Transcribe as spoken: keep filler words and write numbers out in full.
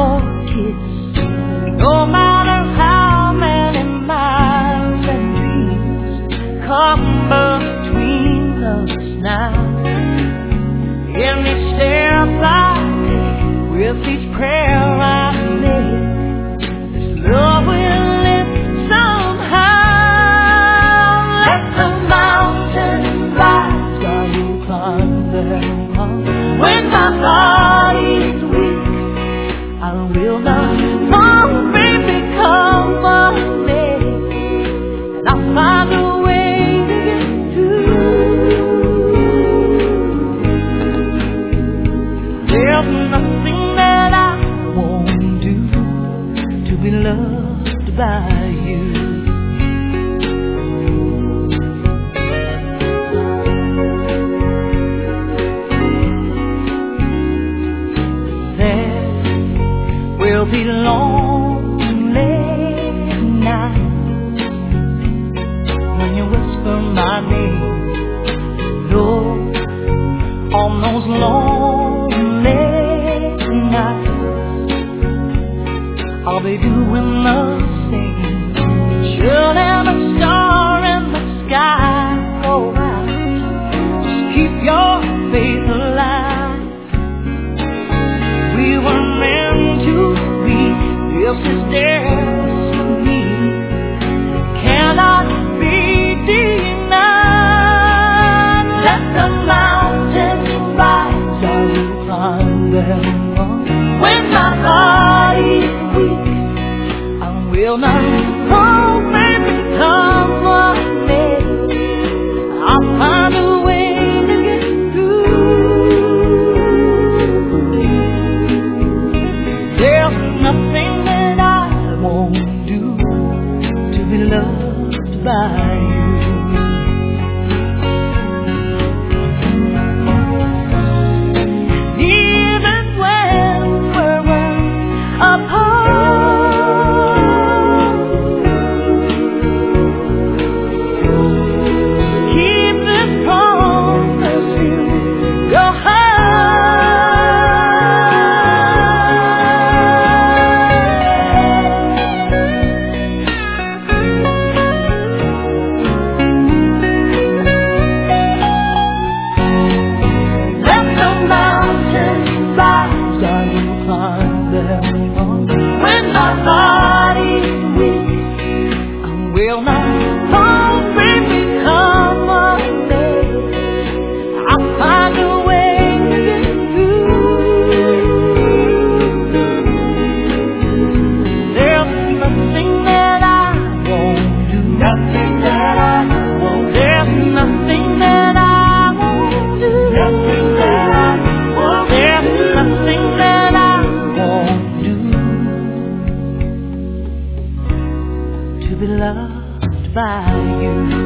your kiss. No matter how many miles and dreams come between us now. In each step I take, with each prayer I make, this love will live somehow. Let the mountains rise while you climb them up. When my body's weak, I will not fall, baby, come on me, and I'll find a way to get through. There's nothing that I won't do to be loved by you. There will be lonely nights when you whisper my name. No, on those lonely nights I'll be doing the same. Should have a star in the sky go out, just keep your faith alive. We were meant to be, this is destiny, it cannot be denied. Let the mountains rise, I will climb them up. When my body's weak, I will not fall, baby, come on me, I'll find a way to get through. There's nothing that I won't do to be loved by you. Even when we're apart, keep this promise in your heart. Let the mountains rise, I will climb them up. When my body's weak, I will not fall, baby, come on me, I'll find a way to get through. There's nothing that I won't do, nothing that I won't. There's nothing that I won't do, nothing that I won't. There's nothing that I won't do to be loved by you.